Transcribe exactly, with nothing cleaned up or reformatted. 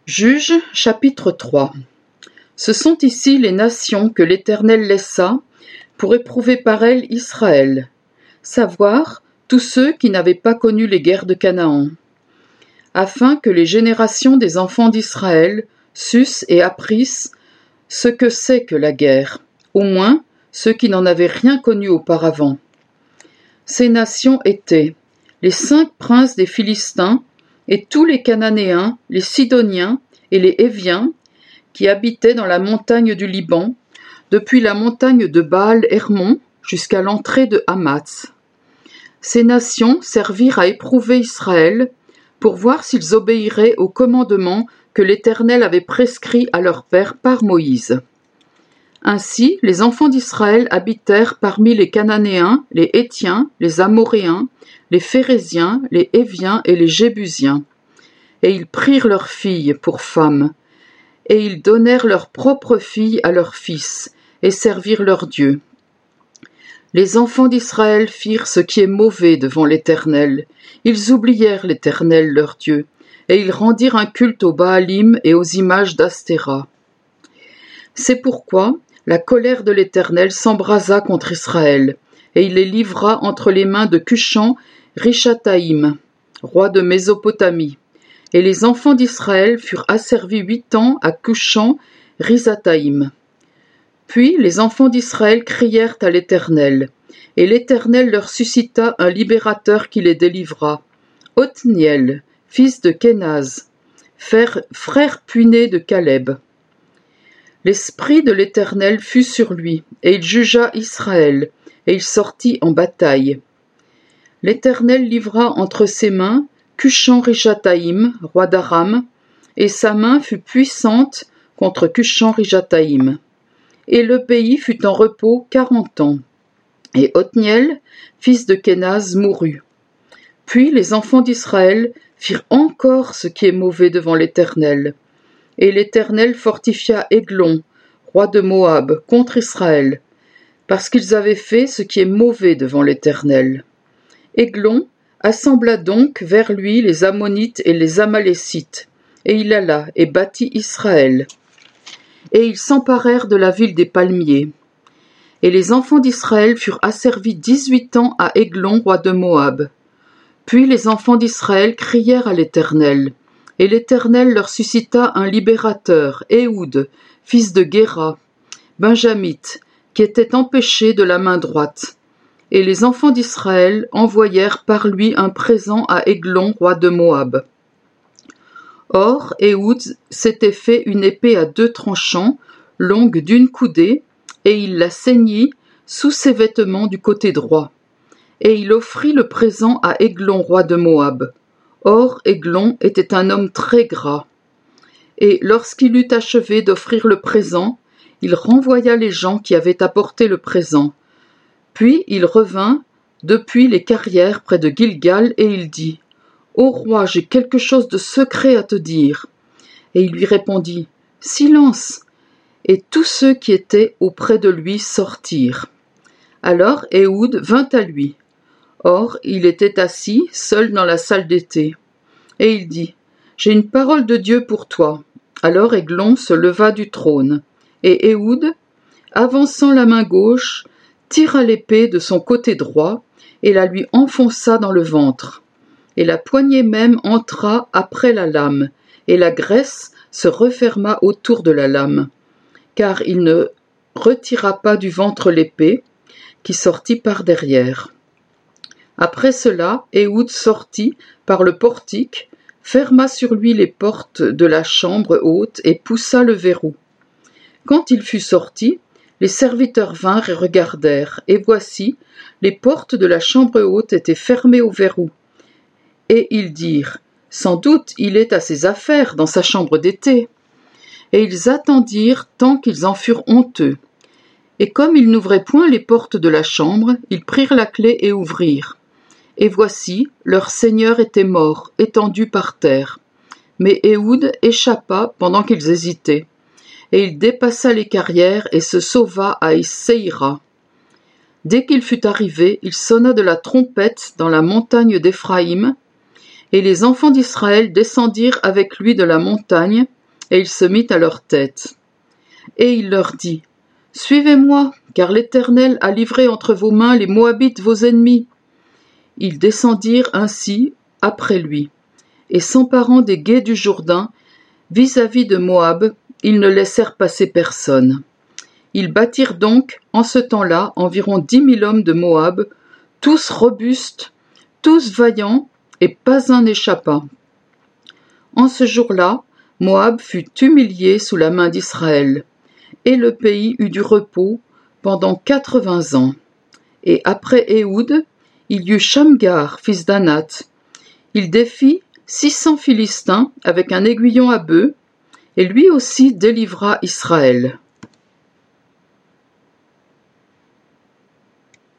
Juges, chapitre trois. Ce sont ici les nations que l'Éternel laissa pour éprouver par elles Israël, savoir tous ceux qui n'avaient pas connu les guerres de Canaan, afin que les générations des enfants d'Israël sussent et apprissent ce que c'est que la guerre, au moins ceux qui n'en avaient rien connu auparavant. Ces nations étaient les cinq princes des Philistins et tous les Cananéens, les Sidoniens et les Héviens qui habitaient dans la montagne du Liban, depuis la montagne de Baal-Hermon jusqu'à l'entrée de Hamath. Ces nations servirent à éprouver Israël pour voir s'ils obéiraient au commandement que l'Éternel avait prescrit à leur père par Moïse. Ainsi, les enfants d'Israël habitèrent parmi les Cananéens, les Héthiens, les Amoréens, les Phéréziens, les Héviens et les Jébusiens. Et ils prirent leurs filles pour femmes, et ils donnèrent leurs propres filles à leurs fils, et servirent leurs dieux. Les enfants d'Israël firent ce qui est mauvais devant l'Éternel. Ils oublièrent l'Éternel leur Dieu, et ils rendirent un culte aux Baalim et aux images d'Astéra. C'est pourquoi la colère de l'Éternel s'embrasa contre Israël, et il les livra entre les mains de Cushan Richataïm, roi de Mésopotamie. Et les enfants d'Israël furent asservis huit ans à Cushan Risataïm. Puis les enfants d'Israël crièrent à l'Éternel, et l'Éternel leur suscita un libérateur qui les délivra, Othniel, fils de Kénaz, frère, frère puiné de Caleb. L'esprit de l'Éternel fut sur lui, et il jugea Israël, et il sortit en bataille. L'Éternel livra entre ses mains Cushan Richataïm, roi d'Aram, et sa main fut puissante contre Cushan Richataïm. Et le pays fut en repos quarante ans. Et Othniel, fils de Kénaz, mourut. Puis les enfants d'Israël firent encore ce qui est mauvais devant l'Éternel. Et l'Éternel fortifia Églon, roi de Moab, contre Israël, parce qu'ils avaient fait ce qui est mauvais devant l'Éternel. Églon assembla donc vers lui les Ammonites et les Amalécites, et il alla et battit Israël. Et ils s'emparèrent de la ville des palmiers. Et les enfants d'Israël furent asservis dix-huit ans à Églon, roi de Moab. Puis les enfants d'Israël crièrent à l'Éternel, et l'Éternel leur suscita un libérateur, Éhoud, fils de Guéra, benjamite, qui était empêché de la main droite. Et les enfants d'Israël envoyèrent par lui un présent à Églon, roi de Moab. Or, Éhoud s'était fait une épée à deux tranchants, longue d'une coudée, et il la ceignit sous ses vêtements du côté droit. Et il offrit le présent à Églon, roi de Moab. Or, Églon était un homme très gras. Et lorsqu'il eut achevé d'offrir le présent, il renvoya les gens qui avaient apporté le présent. Puis il revint depuis les carrières près de Gilgal, et il dit « Ô roi, j'ai quelque chose de secret à te dire. » Et il lui répondit « Silence !» Et tous ceux qui étaient auprès de lui sortirent. Alors Éhoud vint à lui. Or, il était assis, seul dans la salle d'été. Et il dit « J'ai une parole de Dieu pour toi. » Alors Églon se leva du trône. Et Éhoud, avançant la main gauche, tira l'épée de son côté droit et la lui enfonça dans le ventre. Et la poignée même entra après la lame, et la graisse se referma autour de la lame, car il ne retira pas du ventre l'épée, qui sortit par derrière. Après cela, Éhoud sortit par le portique, ferma sur lui les portes de la chambre haute et poussa le verrou. Quand il fut sorti, les serviteurs vinrent et regardèrent, et voici, les portes de la chambre haute étaient fermées au verrou. Et ils dirent, « Sans doute il est à ses affaires dans sa chambre d'été. » Et ils attendirent tant qu'ils en furent honteux. Et comme ils n'ouvraient point les portes de la chambre, ils prirent la clé et ouvrirent. Et voici, leur seigneur était mort, étendu par terre. Mais Éhoud échappa pendant qu'ils hésitaient. Et il dépassa les carrières et se sauva à Séïra. Dès qu'il fut arrivé, il sonna de la trompette dans la montagne d'Éphraïm, et les enfants d'Israël descendirent avec lui de la montagne, et il se mit à leur tête. Et il leur dit, « Suivez-moi, car l'Éternel a livré entre vos mains les Moabites vos ennemis. » Ils descendirent ainsi après lui, et s'emparant des gués du Jourdain, vis-à-vis de Moab, ils ne laissèrent passer personne. Ils battirent donc, en ce temps-là, environ dix mille hommes de Moab, tous robustes, tous vaillants, et pas un n'échappa. En ce jour-là, Moab fut humilié sous la main d'Israël, et le pays eut du repos pendant quatre-vingts ans. Et après Éhoud, il y eut Shamgar, fils d'Anath. Il défit six cents Philistins avec un aiguillon à bœuf, et lui aussi délivra Israël.